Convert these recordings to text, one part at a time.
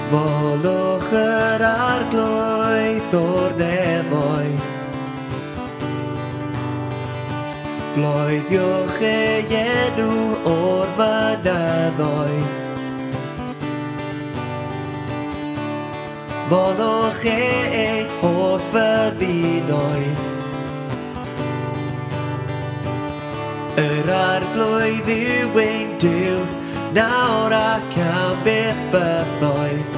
Molwch yr arglwydd o'r nefoedd. Bloeddiwch ei enw o'r mynyddoedd. Molwch ei holl fyddinoedd. Yr arglwydd yw ein Duw, nawr ac am byth bythoedd.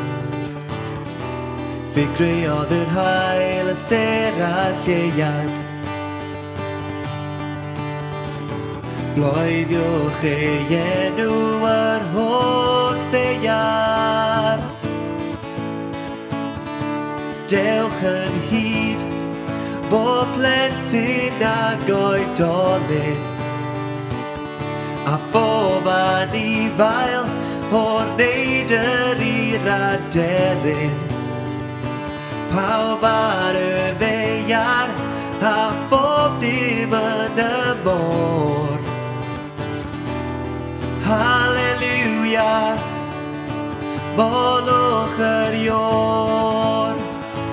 Fe greodd yr haul, y ser a'r lleuad. Bloeddiwch ei enw yr holl ddeiar. Dewch yn hyd, bob plentyn ag oedolyn, a phob anifail o'r neidr i'r aderyn. Pawb ar y ddeiar, a phob dim yn y môr. Hallelujah, molwch yr ior.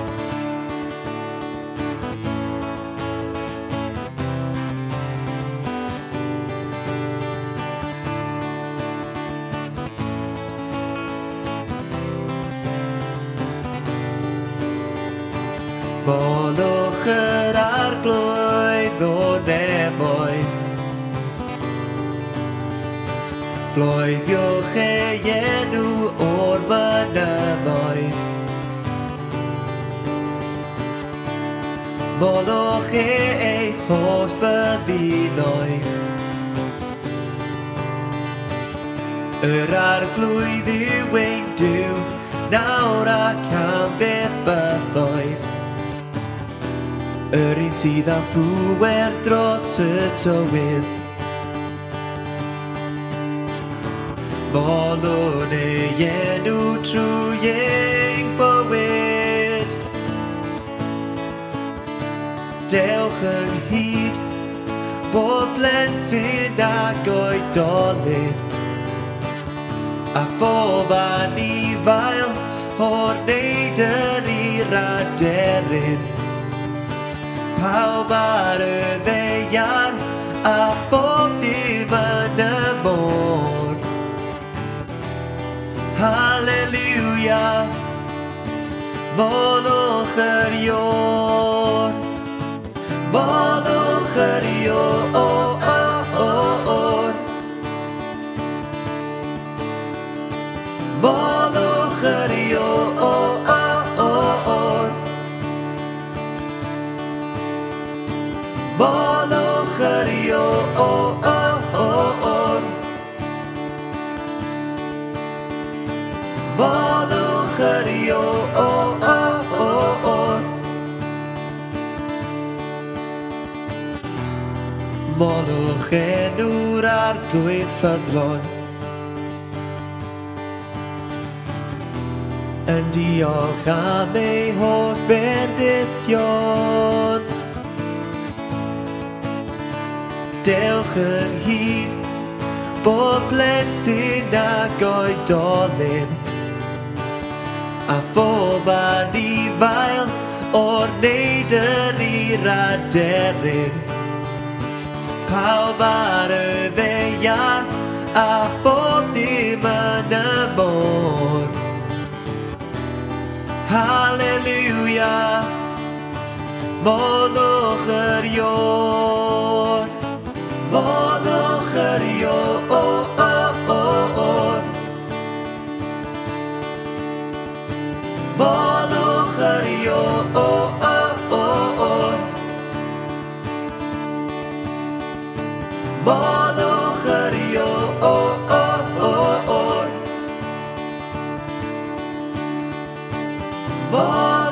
Molwch yr arglwydd o'r nefoedd. Bloeddiwch ei enw o'r mynyddoedd. Molwch ei holl fyddinoedd. Yr arglwydd yw ein Duw, nawr ac am byth bythoedd. Yr un sydd â phŵer dros y tywydd. Molwn ei enw trwy ein bywyd. Dewch yn hyd, bob plentyn ag oedolyn, a phob anifail o'r neidr i'r aderyn. Pawb ar y ddeiar, a phob dim yn y môr. Hallelujah, molwch yr ior. Molwch yr ior. Molwch yr ior. Molwch yr ior. Molwch yr ior. Molwch enw'r arglwydd ffyddlon. Yn diolch am ei holl bendithion. Dewch yn hyd, bob plentyn ag oedolyn, a phob anifail o'r neidr i'r aderyn. Pawb ar y ddeiar, a phob dim yn y môr. Hallelujah, molwch yr ior. Molwch yr ior. Molwch yr ior. Molwch yr ior.